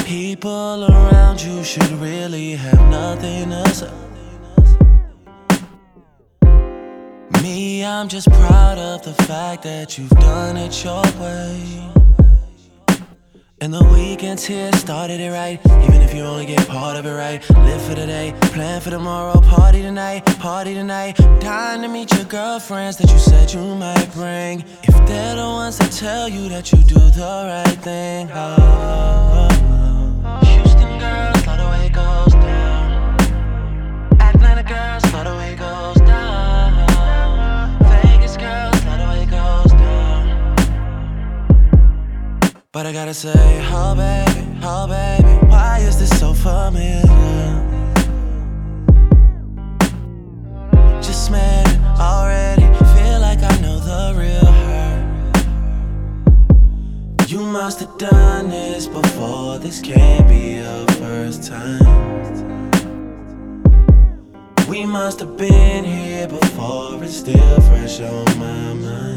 People around you should really have nothing to say. Me, I'm just proud of the fact that you've done it your way. And the weekends here started it right. Even if you only get part of it right. Live for today, plan for tomorrow. Party tonight, party tonight. Dying to meet your girlfriends that you said you might bring. If they're the ones that tell you that you do the right thing. Houston girls, love the way it goes down. Atlanta girls, love the way it goes down. Vegas girls, love the way it goes down. But I gotta say, oh baby, why is this so familiar? Just met it already, feel like I know the real her. You must have done this before, this can't be your first time. We must have been here before, it's still fresh on my mind.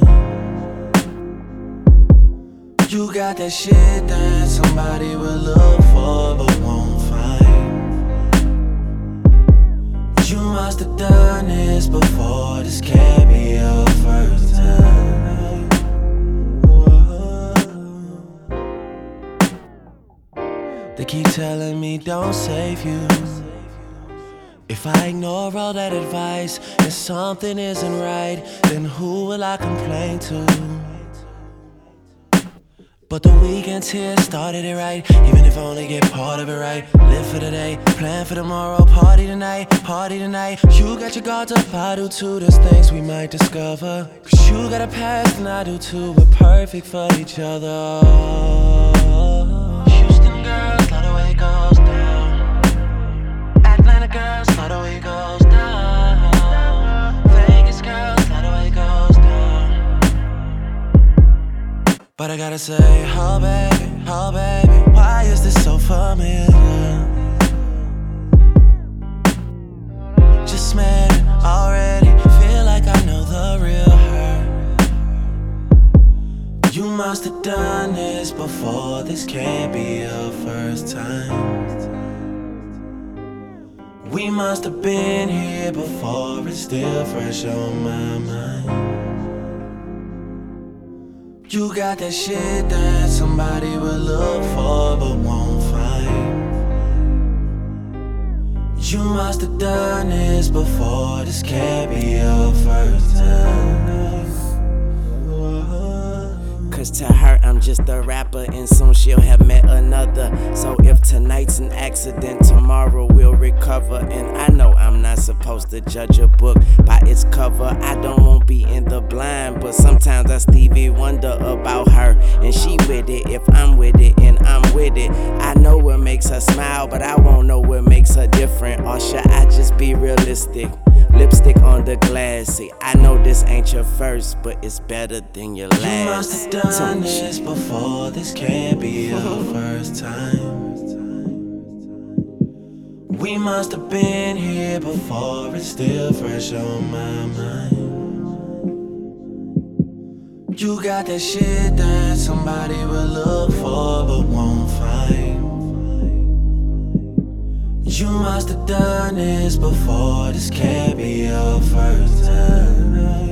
You got that shit that somebody will look for but won't find. You must have done this before, this can't be your first time. They keep telling me don't save you. If I ignore all that advice and something isn't right, then who will I complain to? But the weekends here started it right. Even if I only get part of it right. Live for today, plan for tomorrow. Party tonight, party tonight. You got your guards up, I do too. There's things we might discover. Cause you got a past and I do too. We're perfect for each other. Houston girls, love the way it goes down. Atlanta girls, love the way it goes down. Vegas girls, love the way it goes down. But I gotta say, oh baby, why is this so familiar? Just met it already, feel like I know the real her. You must have done this before, this can't be your first time. We must have been here before, it's still fresh on my mind. You got that shit that somebody will look for but won't find. You must have done this before, this can't be your first time. Cause to her I'm just a rapper and soon she'll have met another. So if tonight's an accident, tomorrow we'll recover. And I know I'm not supposed to judge a book by its cover. I don't want be in the blind, but sometimes I Stevie wonder about her. And she with it if I'm with it and I'm with it. I know what makes her smile, but I won't know what makes her different. Or should I just be realistic? Lipstick on the glass. See, I know this ain't your first, but it's better than your last. You must have done this before, this can't be your first time. We must have been here before, it's still fresh on my mind. You got that shit that somebody will look for but won't find. You must have done this before, this can't be your first time.